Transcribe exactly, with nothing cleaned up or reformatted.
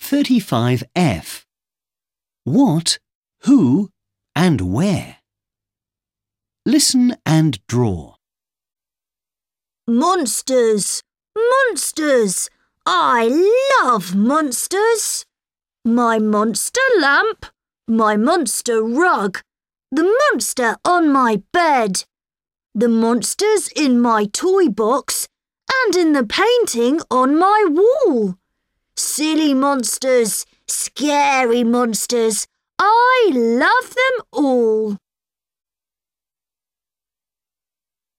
thirty-five F. What, who and where? Listen and draw. Monsters! Monsters! I love monsters! My monster lamp, my monster rug, the monster on my bed, the monsters in my toy box and in the painting on my wall. Silly monsters, scary monsters, I love them all.